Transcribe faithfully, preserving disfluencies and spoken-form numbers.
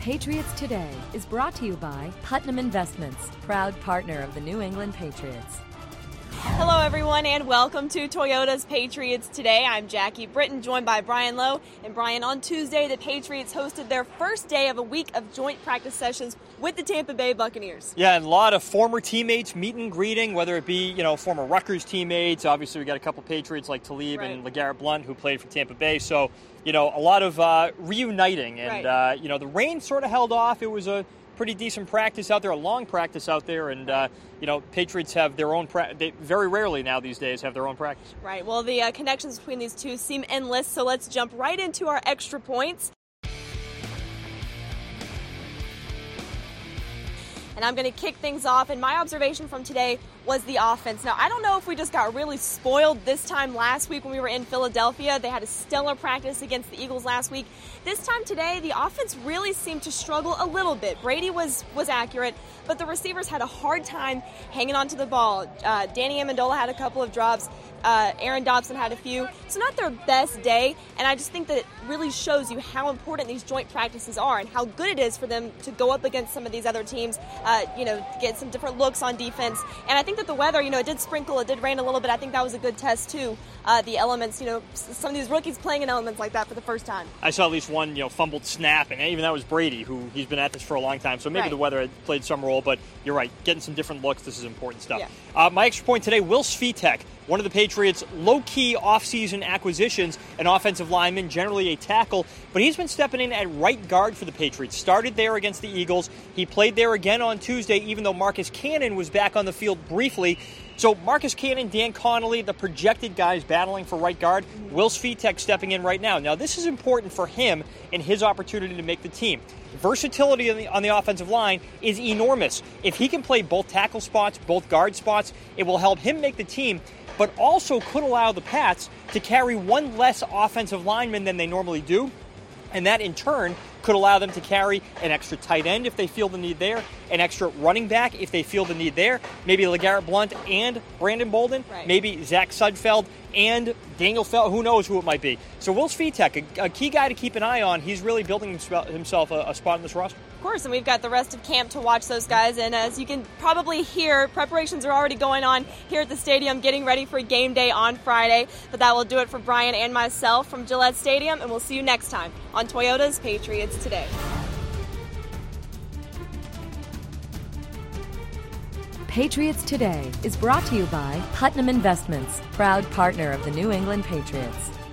Patriots Today is brought to you by Putnam Investments, proud partner of the New England Patriots. Hello, everyone, and welcome to Toyota's Patriots Today. I'm Jackie Britton, joined by Brian Lowe. And Brian, on Tuesday, the Patriots hosted their first day of a week of joint practice sessions with the Tampa Bay Buccaneers. Yeah, and a lot of former teammates meeting and greeting, whether it be, you know, former Rutgers teammates. Obviously, we got a couple Patriots like Talib right. and LeGarrette Blount who played for Tampa Bay. So, you know, a lot of uh, reuniting. And, right. uh, you know, the rain sort of held off. It was a pretty decent practice out there, a long practice out there, and uh, you know, Patriots have their own pra- they very rarely now these days have their own practice. Right. Well, the uh, connections between these two seem endless, so let's jump right into our extra points. And I'm going to kick things off, and my observation from today was the offense. Now, I don't know if we just got really spoiled this time last week when we were in Philadelphia. They had a stellar practice against the Eagles last week. This time today, the offense really seemed to struggle a little bit. Brady was was accurate, but the receivers had a hard time hanging on to the ball. Uh, Danny Amendola had a couple of drops. Uh, Aaron Dobson had a few. So not their best day, and I just think that it really shows you how important these joint practices are and how good it is for them to go up against some of these other teams, uh, you know, get some different looks on defense. And I think that the weather, you know, it did sprinkle, it did rain a little bit. I think that was a good test, too. Uh, the elements, you know, some of these rookies playing in elements like that for the first time. I saw at least one, you know, fumbled snap, and even that was Brady, who he's been at this for a long time. So maybe right. the weather had played some role, but you're right. Getting some different looks, this is important stuff. Yeah. Uh, my extra point today, Will Svitek, one of the Patriots' low-key off-season acquisitions, an offensive lineman, generally a tackle, but he's been stepping in at right guard for the Patriots. Started there against the Eagles. He played there again on Tuesday, even though Marcus Cannon was back on the field briefly. So Marcus Cannon, Dan Connolly, the projected guys battling for right guard, Will Svitek stepping in right now. Now, this is important for him and his opportunity to make the team. Versatility on the, on the offensive line is enormous. If he can play both tackle spots, both guard spots, it will help him make the team, but also could allow the Pats to carry one less offensive lineman than they normally do. And that, in turn, could allow them to carry an extra tight end if they feel the need there, an extra running back if they feel the need there, maybe LeGarrette Blount and Brandon Bolden, right. maybe Zach Sudfeld and Daniel Fell, who knows who it might be. So Will Svitek, a, a key guy to keep an eye on. He's really building himself a, a spot in this roster. Of course, and we've got the rest of camp to watch those guys, and as you can probably hear, preparations are already going on here at the stadium, getting ready for game day on Friday. But that will do it for Brian and myself from Gillette Stadium, and we'll see you next time on Toyota's Patriots Today. Patriots Today is brought to you by Putnam Investments, proud partner of the New England Patriots.